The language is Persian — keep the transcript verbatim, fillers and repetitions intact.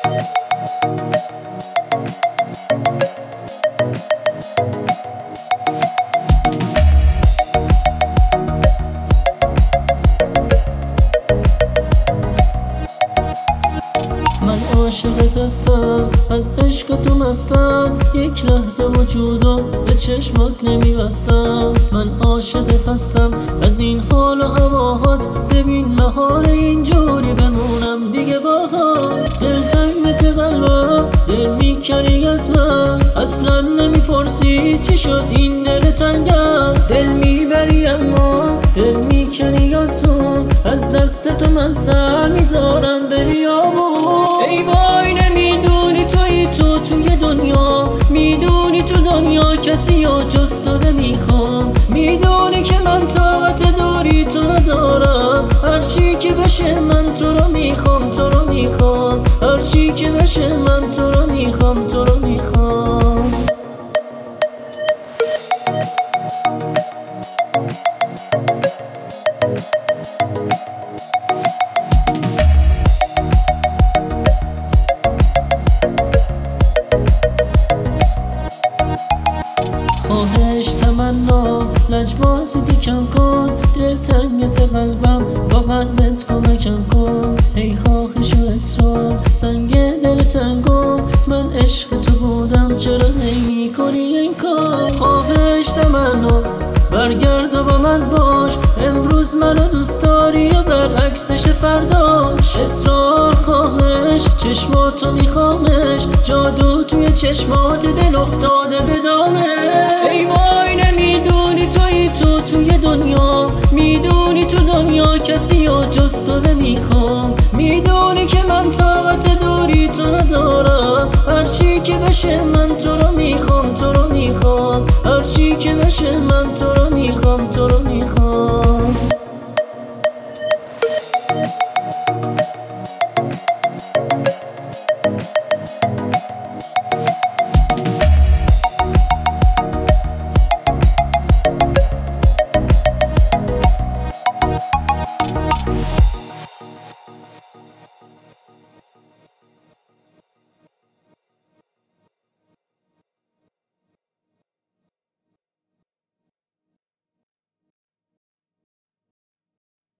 من عاشقت هستم، از عشق تو مستم، یک لحظه وجودم به چشمات نمیبستم. من عاشقت هستم، از این حال و هواهات، ببین مهار اینجوری بمونم دیگه باهات. دلتنگت قلبم، دل میکنی از من، اصلا نمیپرسی چی شد این دل تنگم. دل میبری اما دل میکنی آسون، از دست تو من سر میذارم بری آمون. ای وای نمیدونی توی تو توی دنیا، میدونی تو دنیا کسی یا جز تو نمیخوام. میدونی که من طاقت دوری تو ندارم، هرچی که بشه من تو رو میخوام، تو رو میخوام. هرچی که بشه من تو رو میخوام، تو رو میخوام. خواهش تمنا لجبازی کم کن، دل تنگت قلبم با قلبت کمکم کن. ای خواهش و اصرار سنگ دل تنگم، من عشق تو بودم چرا نمی کنی این کار. خواهش تمنا برگرد و با من باش، امروز منو دوست داری و برعکسش فرداش. اصرار خواهش چشماتو میخوامش، جادو توی چشمات دل افتاده به دامش. ای وای نمیدونی توی تو توی دنیا، میدونی تو دنیا کسی یا جز تو نمیخوام. میدونی که من طاقت دوری تو ندارم، هرچی که بشه من تو رو میخوام، تو رو میخوام. هرچی که بشه من تو رو میخوام، تو رو میخوام.